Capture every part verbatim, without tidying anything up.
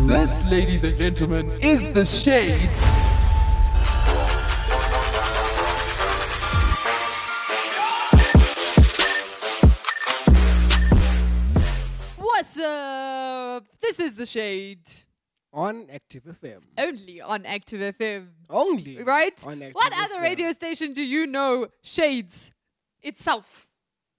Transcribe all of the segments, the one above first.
This, ladies and gentlemen, is The Shade. What's up? This is The Shade. On Active F M. Only on Active F M. Only. Right? On Active What F M. other radio station do you know shades itself?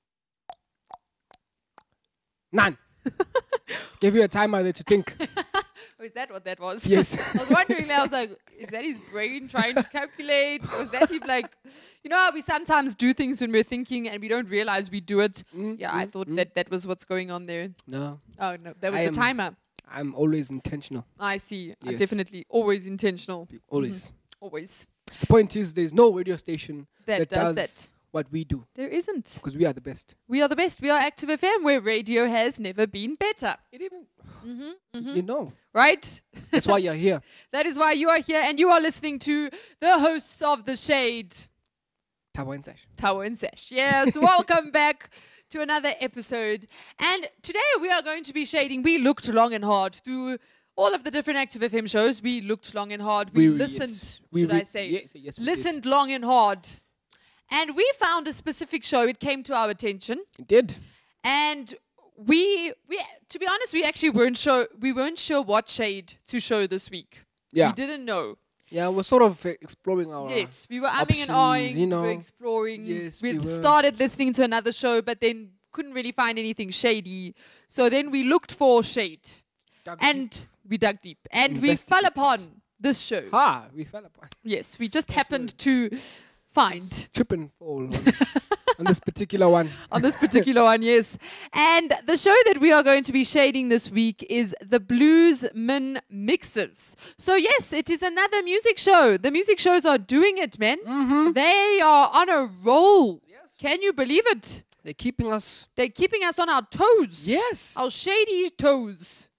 None. Give you a timer there to think. Oh, is that what that was? Yes. I was wondering there, I was like, is that his brain trying to calculate? Or is that him like, you know how we sometimes do things when we're thinking and we don't realize we do it? Mm, yeah, mm, I thought mm. that that was what's going on there. No. Oh, no, that was I the am- timer. I'm always intentional. I see. I'm Yes. definitely always intentional. Always. Always. The point is, there's no radio station That, that, does, does, that. what we do. There isn't. Because we are the best. We are the best. We are Active F M, where radio has never been better. It even, Mm-hmm, mm-hmm. you know. Right? That's why you're here. That is why you are here, and you are listening to the hosts of The Shade, Tabo and Sash. Tower and Sash. Yes, welcome back to another episode. And today we are going to be shading. We looked long and hard through all of the different Active F M shows. We looked long and hard. We, We- listened, yes. We should re- I say. yes, yes, we did. listened long and hard. And we found a specific show. It came to our attention. It did. And we, we, to be honest, we actually weren't sure. We weren't sure what shade to show this week. Yeah. We didn't know. Yeah, we're sort of uh, exploring our... Yes, we were umming and options, ahhing. you know. We were exploring. Yes, we we were. started listening to another show, but then couldn't really find anything shady. So then we looked for shade, Dug and we dug deep, and we fell Investigated. upon this show. Ha! We fell upon. Yes, we just Nice happened words. to find Trip and fall on, on this particular one. on this particular one, yes. And the show that we are going to be shading this week is the Bluesman Mixes. So yes, it is another music show. The music shows are doing it, man. Mm-hmm. They are on a roll. Can you believe it? They're keeping us... They're keeping us on our toes. Yes. Our shady toes.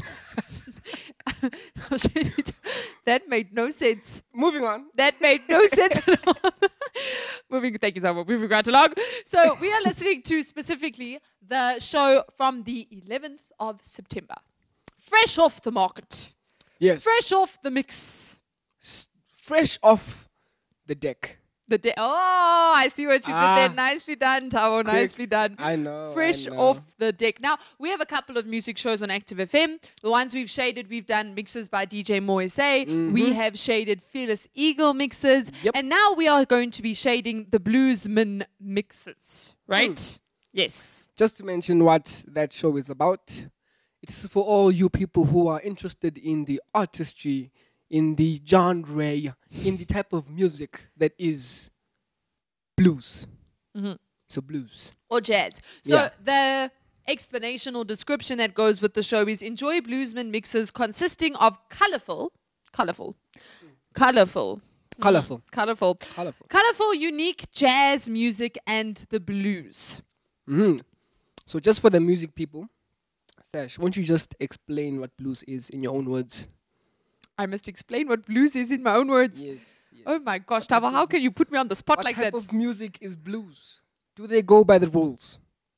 Our shady to- that made no sense. Moving on. That made no sense at all. Moving, thank you so much. Moving right along. So we are listening to specifically the show from the eleventh of September. Fresh off the market. Yes. Fresh off the mix. S- fresh off the deck. The day. Oh, I see what you Ah. did there. Nicely done, Tao. Nicely done. I know. Fresh I know. off the deck. Now, we have a couple of music shows on Active F M. The ones we've shaded, we've done mixes by D J Moise. We have shaded Fearless Eagle mixes. Mm-hmm. Yep. And now we are going to be shading the Bluesman mixes. Right? Mm. Yes. Just to mention what that show is about, it's for all you people who are interested in the artistry, in the genre, in the type of music that is blues. Mhm. So blues. Or jazz. So Yeah. the explanation or description that goes with the show is enjoy Bluesman mixes consisting of colorful, colorful, colorful, Colorful. colorful, Colorful. colorful, unique jazz music and the blues. hmm So just for the music people, Sash, won't you just explain what blues is in your own words? I must explain what blues is in my own words. Yes. yes. Oh my gosh, Tava, how can you put me on the spot What like type that? of music is blues? Do they go by the rules?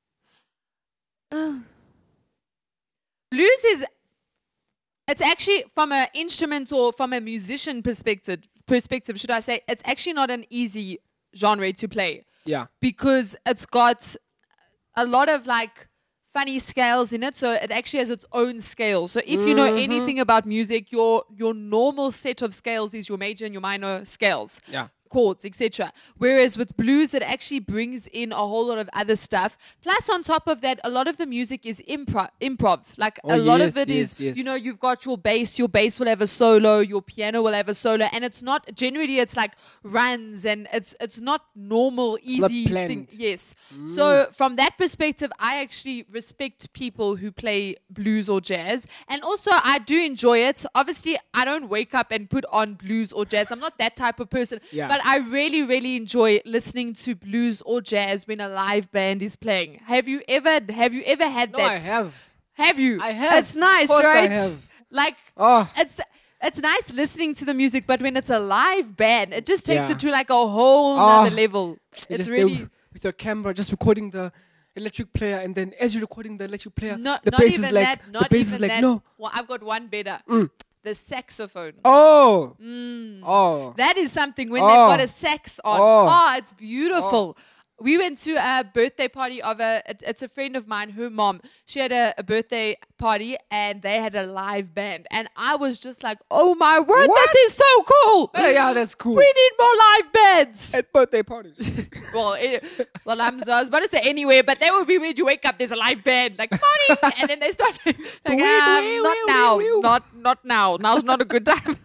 Blues is, it's actually from an instrument or from a musician perspective, perspective, should I say, it's actually not an easy genre to play Yeah. because it's got a lot of like funny scales in it. So it actually has its own scale. So if you know Mhm. anything about music, your your normal set of scales is your major and your minor scales. Yeah. Chords, et cetera. Whereas with blues, it actually brings in a whole lot of other stuff. Plus, on top of that, a lot of the music is improv. Improv, like Oh, a lot yes, of it is, yes, yes. you know, you've got your bass. Your bass will have a solo. Your piano will have a solo, and it's not generally. It's like runs, and it's it's not normal, not easy planned. thing. Yes. So from that perspective, I actually respect people who play blues or jazz, and also I do enjoy it. Obviously, I don't wake up and put on blues or jazz. I'm not that type of person. Yeah. But I really, really enjoy listening to blues or jazz when a live band is playing. Have you ever have you ever had No, that? I have. Have you? I have. It's nice, Of course I right? have. Like Oh, it's it's nice listening to the music, but when it's a live band, it just takes Yeah. it to like a whole Ah, nother level. you're It's just there really with your camera, just recording the electric player, and then as you're recording the electric player, Not, the not bass even is like that. the Not bass even is like that. no. Well, I've got one better. The saxophone. Oh, Mm. oh, That is something when Oh. they've got a sax on. Oh. Oh, it's beautiful. We went to a birthday party of a, it- it's a friend of mine, her mom. She had a, a birthday party and they had a live band. And I was just like, oh my word, What? this is so cool. yeah, yeah, that's cool. We need more live bands. At birthday parties. well, it, well, I'm, I was about to say anywhere, but that would be when you wake up, there's a live band, like morning, and then they start like, um, not now, not not now. Now's not a good time.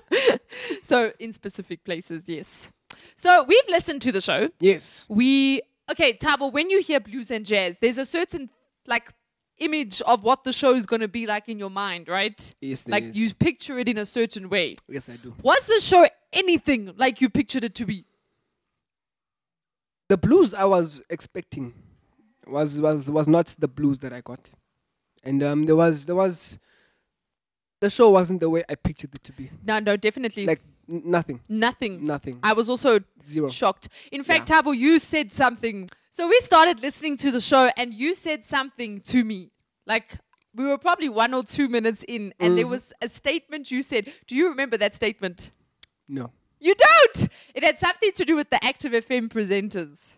So in specific places, yes. So we've listened to the show. Yes. We okay, Tabo. When you hear blues and jazz, there's a certain like image of what the show is going to be like in your mind, right? Yes, there like is. you picture it in a certain way. Yes, I do. Was the show anything like you pictured it to be? The blues I was expecting was was was not the blues that I got, and um, there was there was the show wasn't the way I pictured it to be. No, no, definitely Like n- nothing, nothing. nothing, I was also zero. shocked. In fact, Yeah. Tabo, you said something. So we started listening to the show, and you said something to me. Like we were probably one or two minutes in, and there was a statement you said. Do you remember that statement? No. You don't. It had something to do with the Active F M presenters.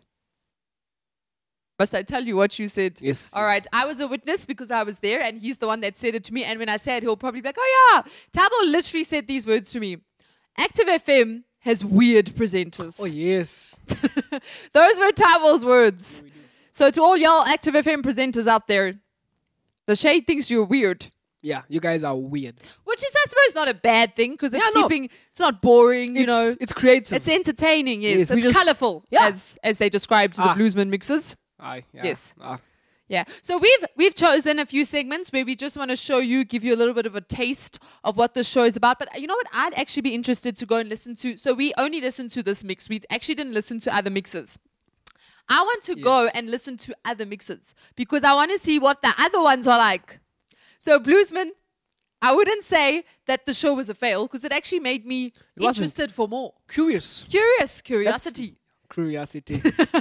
Must I tell you what you said? Yes. All yes. right. I was a witness because I was there, and he's the one that said it to me. And when I say it, he'll probably be like, oh, yeah. Tabo literally said these words to me. Active F M has weird presenters. Oh yes. Those were Tabo's words. So to all y'all Active F M presenters out there, the Shade thinks you're weird. Yeah, you guys are weird. Which is, I suppose, not a bad thing because it's Yeah, no. keeping, it's not boring, you it's, know. it's creative. It's entertaining, yes. Yes, we it's just- colourful, Yeah. as as they described to Ah. the Bluesman mixers. Aye, yeah. Yes. Ah. Yeah. So we've we've chosen a few segments where we just want to show you, give you a little bit of a taste of what the show is about. But you know what? I'd actually be interested to go and listen to. So we only listened to this mix. We actually didn't listen to other mixes. I want to go Yes. and listen to other mixes because I want to see what the other ones are like. So Bluesman, I wouldn't say that the show was a fail because it actually made me wasn't. interested for more. Curious. Curious, curiosity. Curiosity.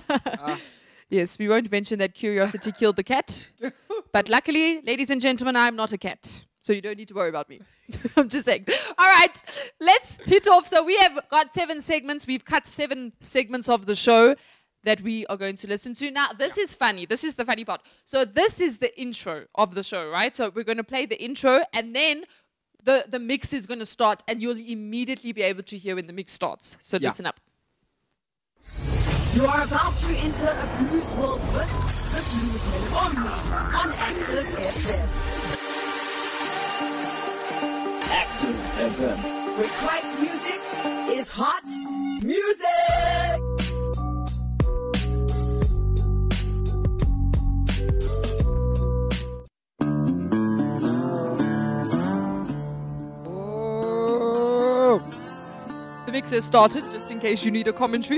Yes, we won't mention that curiosity killed the cat. But luckily, ladies and gentlemen, I'm not a cat. So you don't need to worry about me. I'm just saying. All right, let's hit off. So we have got seven segments. We've cut seven segments of the show that we are going to listen to. Now, this is funny. This is the funny part. So this is the intro of the show, right? So we're going to play the intro and then the, the mix is going to start and you'll immediately be able to hear when the mix starts. So Yeah. listen up. You are about to enter a blues world with the Bluesmen only on Active F M. Active F M. Where Christ music is hot music. Oh. The mix has started, just in case you need a commentary.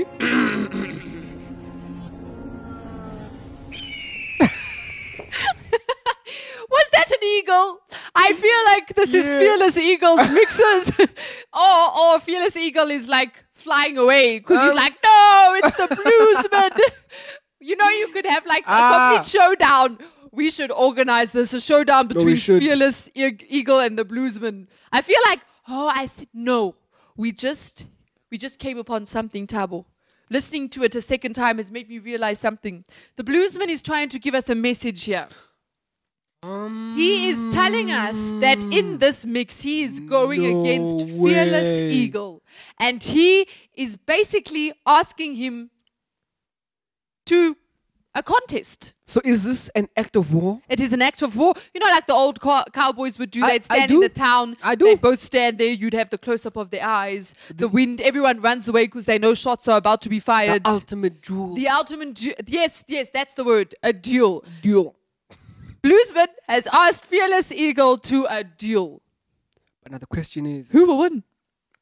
Was that an eagle? I feel like this is Yeah. Fearless Eagle's mixers. or, or Fearless Eagle is like flying away because he's Um. like, no, it's the Bluesman. You know, you could have like a Ah. complete showdown. We should organize this, a showdown we between should. Fearless E- Eagle and the Bluesman. I feel like, oh, I see. No, we just, we just came upon something, Tabo. Listening to it a second time has made me realize something. The Bluesman is trying to give us a message here. Um, He is telling us that in this mix, he is going No against Fearless way. Eagle. And he is basically asking him to a contest. So is this an act of war? It is an act of war. You know, like the old cow- cowboys would do. I- They'd I stand in do. the town. I do. They'd both stand there. You'd have the close-up of their eyes. The wind. Everyone runs away because they know shots are about to be The fired. ultimate duel. The ultimate du- yes, yes, that's the word. A duel. duel. Bluesman has asked Fearless Eagle to a duel. But now the question is, Who will win?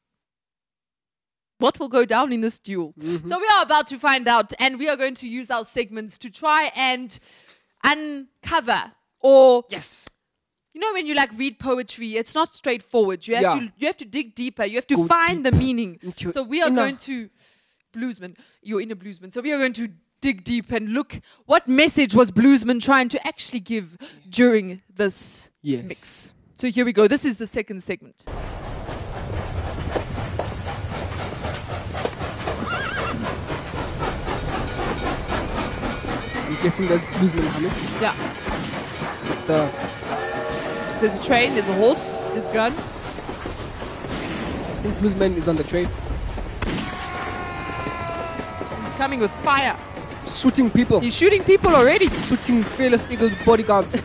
What will go down in this duel? Mm-hmm. So we are about to find out, and we are going to use our segments to try and uncover, or yes, you know, when you like read poetry, it's not straightforward. You have Yeah. to you have to dig deeper. You have to Go find the meaning. into So we are inner- going to Bluesman. You're in a Bluesman. So we are going to dig deep and look what message was Bluesman trying to actually give during this Yes. mix. So here we go. This is the second segment. I'm guessing there's Bluesman coming. Yeah. The There's a train, there's a horse, there's a gun. I think Bluesman is on the train, He's coming with fire. shooting people, He's shooting people already. shooting Fearless Eagles bodyguards.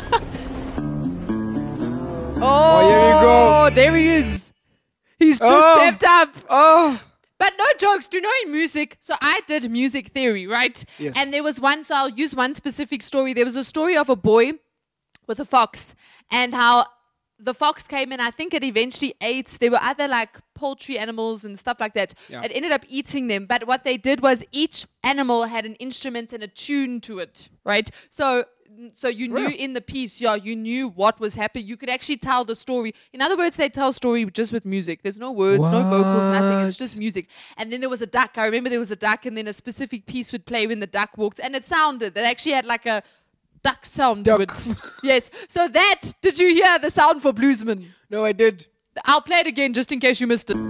Oh, here we go. There he is. He's just Oh. stepped up. Oh, But no jokes, do you know in music? So I did music theory, right? Yes. And there was one, so I'll use one specific story. There was a story of a boy with a fox and how the fox came and I think it eventually ate. There were other like poultry animals and stuff like that. Yeah. It ended up eating them. But what they did was each animal had an instrument and a tune to it, right? So so you knew Yeah. in the piece, yeah, you knew what was happening. You could actually tell the story. In other words, they tell a story just with music. There's no words, no vocals, nothing. It's What? just music. And then there was a duck. I remember there was a duck, and then a specific piece would play when the duck walked, and it sounded. That actually had like a duck sound to Duck. it. Yes. So that, did you hear the sound for Bluesman? no, I did. I'll play it again just in case you missed it.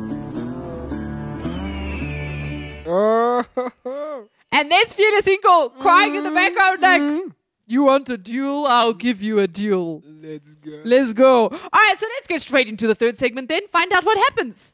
Oh, And there's Fearless Eagle crying in the background like, you want a duel? I'll give you a duel. let's go. Let's go. All right, so let's get straight into the third segment then. Find out what happens.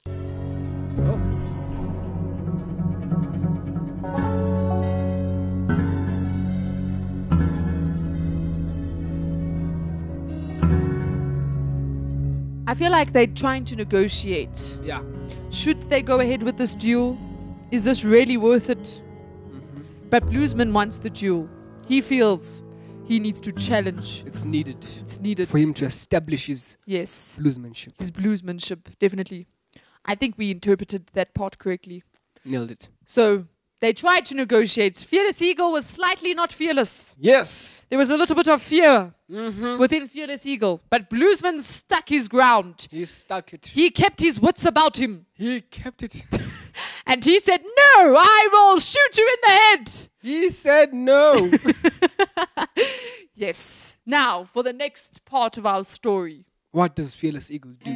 I feel like they're trying to negotiate. Yeah. Should they go ahead with this duel? Is this really worth it? But Bluesman wants the duel. He feels he needs to challenge. It's needed It's needed. for him to establish his Yes, bluesmanship. his bluesmanship, definitely. I think we interpreted that part correctly. Nailed it. So they tried to negotiate. Fearless Eagle was slightly not fearless. Yes. There was a little bit of fear Mm-hmm. within Fearless Eagle. But Bluesman stuck his ground. He stuck it. He kept his wits about him. He kept it. And he said, no, I will shoot you in the head. He said no. Yes. Now, for the next part of our story. What does Fearless Eagle do?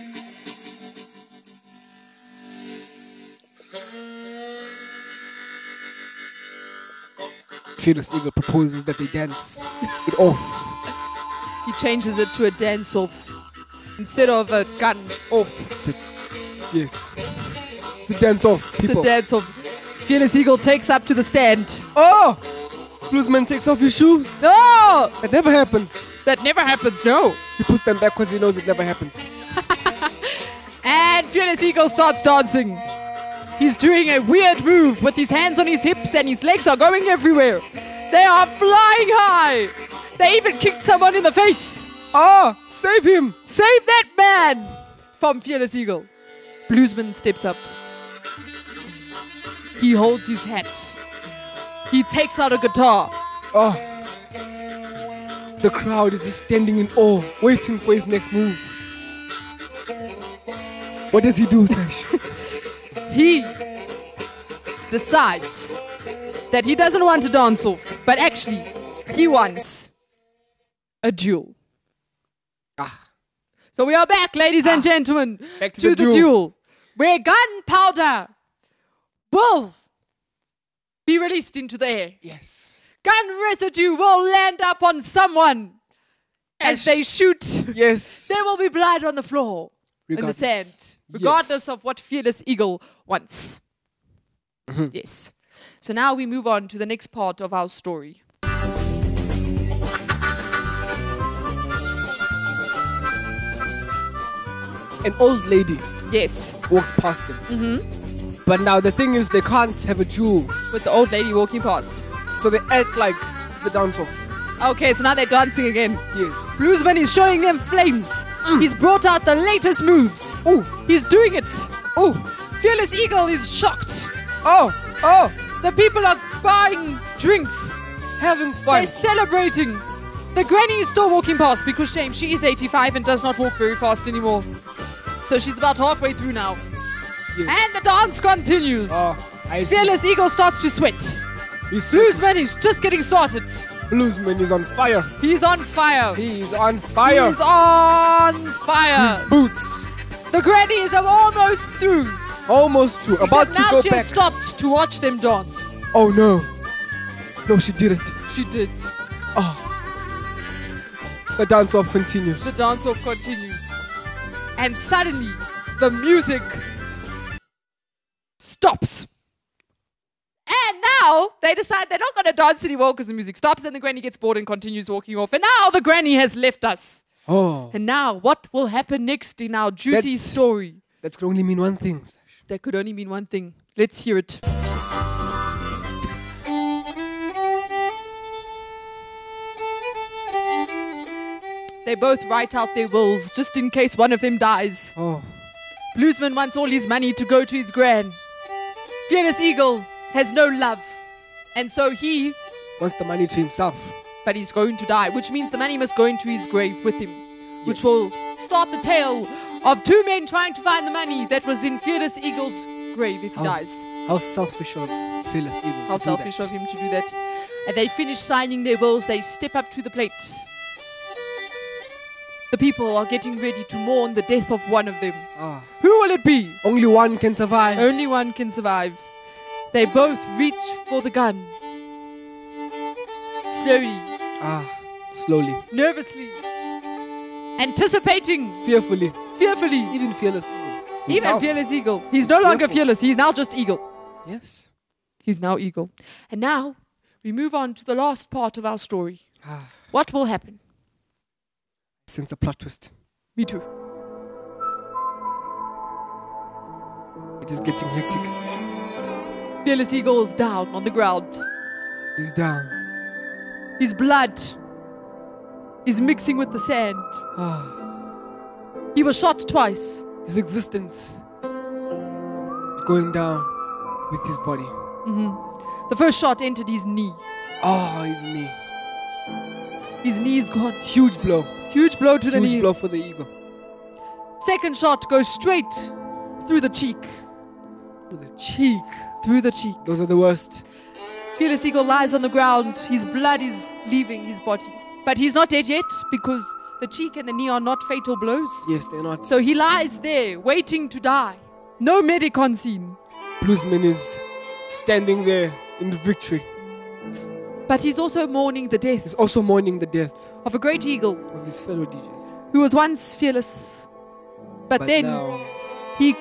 Fearless Eagle proposes that they dance it off. He changes it to a dance-off instead of a gun off. It's a, yes. It's a dance off, The people. dance-off. Fearless Eagle takes up to the stand. Oh! Bluesman takes off his shoes. No! That never happens. That never happens, no. He puts them back because he knows it never happens. And Fearless Eagle starts dancing. He's doing a weird move with his hands on his hips and his legs are going everywhere. They are flying high. They even kicked someone in the face. Ah! Save him! Save that man from Fearless Eagle. Bluesman steps up. He holds his hat. He takes out a guitar. Oh. The crowd is just standing in awe, waiting for his next move. What does he do, Sash? He decides that he doesn't want to dance off, but actually, he wants a duel. Ah. So we are back, ladies and gentlemen, Back to to, the the, duel. duel, where gunpowder will be released into the air. Yes. Gun residue will land up on someone as Ash. they shoot. Yes. There will be blood on the floor, in the Regardless. sand, regardless of what Fearless Eagle wants. Mm-hmm. Yes. So now we move on to the next part of our story. An old lady Yes, walks past him. Mm-hmm. But now the thing is, they can't have a duel, with the old lady walking past. so they act like it's a dance-off. Okay, so now they're dancing again. Yes. Bluesman is showing them flames. He's brought out the latest moves. Oh, He's doing it. oh, Fearless Eagle is shocked. oh, oh! The people are buying drinks. Having They're fun. celebrating. The granny is still walking past because shame, she is eighty-five and does not walk very fast anymore. So she's about halfway through now. Yes. And the dance continues. Oh, I see. Fearless Eagle starts to sweat. He's Bluesman is just getting started. Bluesman is on fire. He's on fire. He's on fire. He's on fire. His boots. The grannies are almost through. Almost through. About Except to now go she back. has stopped to watch them dance. Oh no. No, she didn't. She did. Oh. The dance off continues. The dance off continues. And suddenly, the music stops. And now they decide they're not going to dance anymore because the music stops and the granny gets bored and continues walking off. And now the granny has left us. Oh. And now what will happen next in our juicy That's- story? That could only mean one thing. Sash. That could only mean one thing. Let's hear it. They both write out their wills just in case one of them dies. Oh. Bluesman wants all his money to go to his gran. Fearless Eagle has no love. And so he, Wants the money to himself. but he's going to die, which means the money must go into his grave with him. Which Yes. will start the tale of two men trying to find the money that was in Fearless Eagle's grave if he Oh. dies. How selfish of Fearless Eagle. How to do selfish that. of him to do that. And they finish signing their wills. They step up to the plate. The people are getting ready to mourn the death of one of them. Ah. Who will it be? Only one can survive. Only one can survive. They both reach for the gun. Slowly, Ah. Slowly. nervously, anticipating, Fearfully. fearfully. Even Fearless Eagle. Even himself. Fearless Eagle. He's no longer fearful. fearless. He's now just Eagle. Yes. He's now Eagle. And now we move on to the last part of our story. Ah. What will happen? Sense a plot twist. Me too. It is getting hectic. Fearless Eagle is down on the ground. He's down. His blood is mixing with the sand. Ah. He was shot twice. His existence is going down with his body. The first shot entered his knee. Oh, his knee. His knee is gone. Huge blow. Huge blow to the Huge knee. blow for the eagle. Second shot goes straight through the cheek. To the cheek. Through the cheek. Those are the worst. Fearless Eagle lies on the ground. His blood is leaving his body. But he's not dead yet because the cheek and the knee are not fatal blows. Yes, they're not. So he lies there waiting to die. No medic on scene. Bluesman is standing there in victory. But he's also mourning the death He's also mourning the death of a great eagle of his fellow D J. who was once fearless. But, But then now he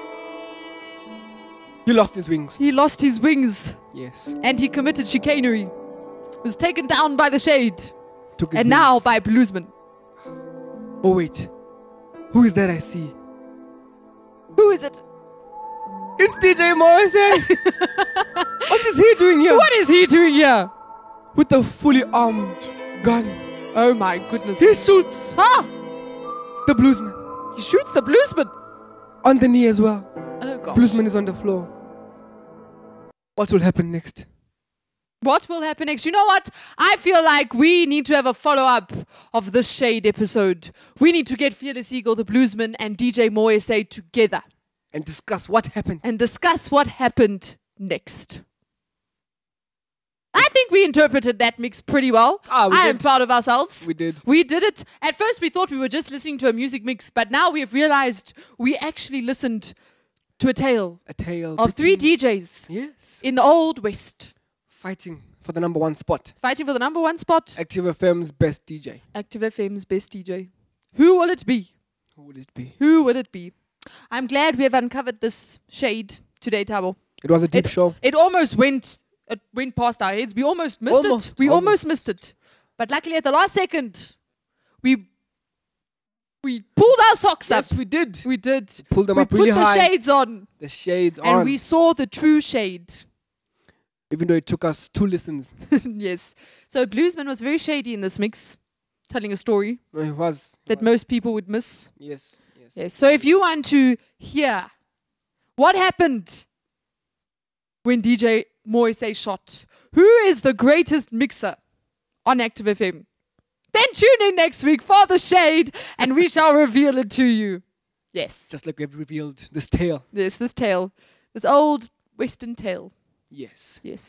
he lost his wings. he lost his wings Yes. and he committed chicanery. Was taken down by the shade. Took his And now wings. by Bluesman. Oh wait. Who is that I see? Who is it? It's D J Morrissey. What is he doing here? What is he doing here? With a fully armed gun. Oh my goodness. He shoots Ah! the bluesman He shoots the bluesman. on the knee as well. Oh god. Bluesman is on the floor. What will happen next? What will happen next? You know what? I feel like we need to have a follow-up of this Shade episode. We need to get Fearless Eagle, the bluesman, and D J Moyese together And discuss what happened. and discuss what happened next. I think we interpreted that mix pretty well. Ah, we I am did. proud of ourselves. We did. We did it. At first, we thought we were just listening to a music mix, but now we have realized we actually listened to a tale A tale of three between- D Js Yes. in the Old West, Fighting for the number one spot. fighting for the number one spot. Active F M's best D J. Active F M's best D J. Who will it be? Who would it be? Who would it be? I'm glad we have uncovered this shade today, Tabo. It was a deep It, show. it almost went it went past our heads. We almost missed it. Almost, We almost. almost. missed it. But luckily at the last second, we we pulled our socks Yes, up. we did. We did. Pulled them we up put really the high. shades on. The shades And on. we saw the true shade. Even though it took us two listens. Yes. So Bluesman was very shady in this mix, telling a story No, it was. that most people would miss. Yes. Yes. Yes. So if you want to hear what happened when D J Moise shot, who is the greatest mixer on Active F M, then tune in next week for the shade and we shall reveal it to you. Yes. Just like we've revealed this tale. Yes, this tale. This old Western tale. Yes. Yes.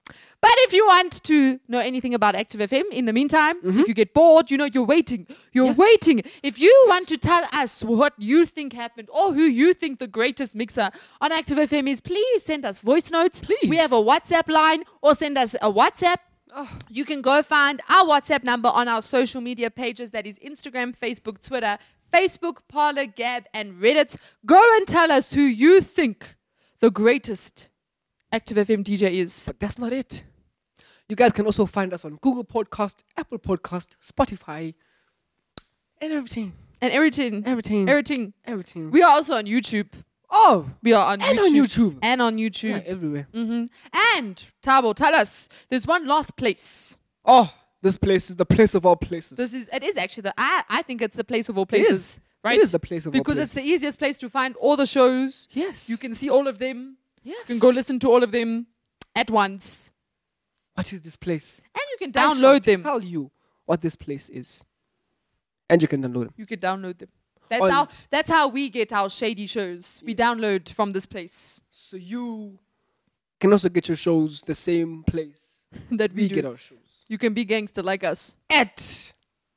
But if you want to know anything about Active F M, in the meantime, if you get bored, you know, you're waiting. You're Yes. waiting. If you want to tell us what you think happened or who you think the greatest mixer on Active F M is, please send us voice notes. Please. We have a WhatsApp line or send us a WhatsApp. You can go find our WhatsApp number on our social media pages. That is Instagram, Facebook, Twitter, Facebook, Parler, Gab, and Reddit. Go and tell us who you think the greatest Active F M D J is. But that's not it. You guys can also find us on Google Podcast, Apple Podcast, Spotify, and everything. And everything. Everything. Everything. Everything. We are also on YouTube. oh, We are on and YouTube. on YouTube. And on YouTube. Yeah, everywhere. hmm And, Tabo, tell us, there's one last place. Oh, this place is the place of all places. This is, it is actually the, I, I think it's the place of all It places. is. Right? It is the place of all Because it's the places. easiest place to find all the shows. Yes. You can see all of them. yes. You can go listen to all of them at once. What is this place? And you can I shall download them. Tell you what this place is, and you can download them. You can download them. That's On- how that's how we get our shady shows. We download from this place So you can also get your shows the same place that we, we do. get our shows You can be gangster like us. at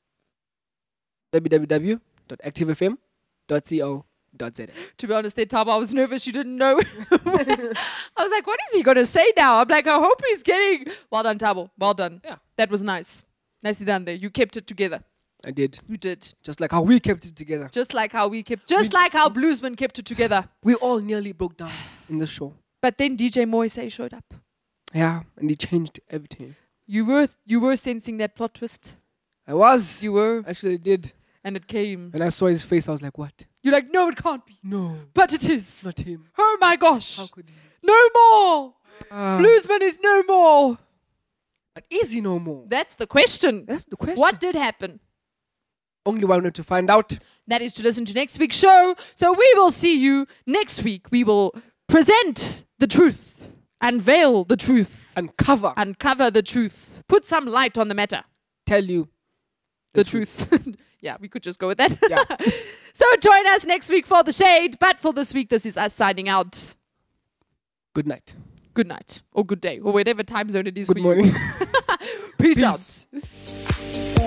w w w dot active f m dot co dot z a. To be honest, there, Tabo, I was nervous. You didn't know. I was like, what is he going to say now? I'm like, I hope he's getting... Well done, Tabo. Well done. Yeah. That was nice. Nicely done there. You kept it together. I did, You did. just like how we kept it together. Just like how we kept... Just like how Bluesman kept it together. We all nearly broke down in the show. But then D J Moise showed up. Yeah, and he changed everything. You were you were sensing that plot twist. I was. You were. Actually did. And it came. When I saw his face, I was like, what? You're like, no, it can't be. No, But it is. not him. Oh my gosh. How could he? No more. Ah. Bluesman is no more. But is he no more? That's the question. That's the question. What did happen? Only one way to find out. That is to listen to next week's show. So we will see you next week. We will present the truth, unveil the truth, Uncover. uncover the truth, put some light on the matter. Tell you The, truth. Yeah, we could just go with that. Yeah. So join us next week for The Shade. But for this week, this is us signing out. Good night. Good night or good day or whatever time zone it is Good for morning. you. Peace, Peace. out.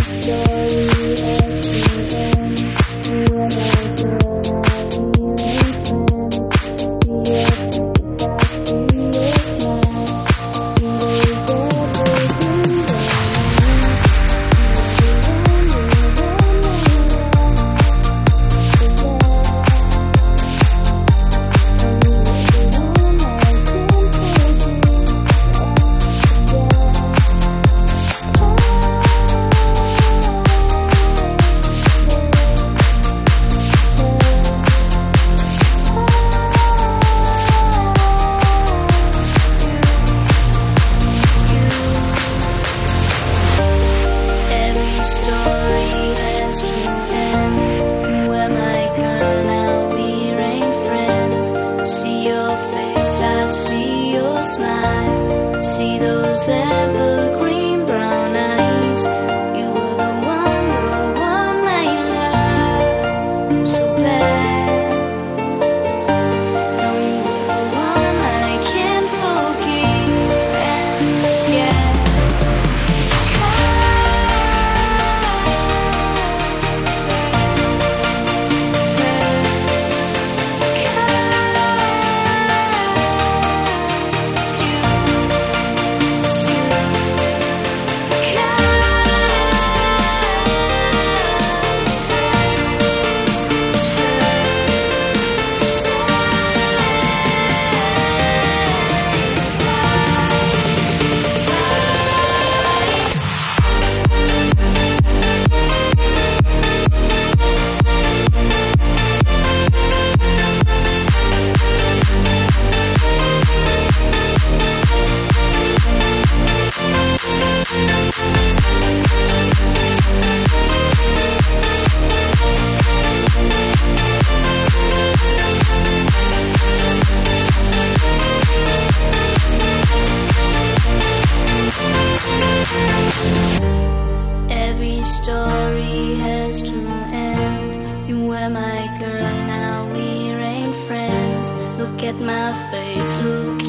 Every story has to end. Where my girl now we ain't friends. See your face, I see your smile. See those evergreen brown eyes. You were the one, the one I loved so bad. No, you were the one I can't forgive and forget. Every story has to end. You were my girl, now we ain't friends. Look at my face, look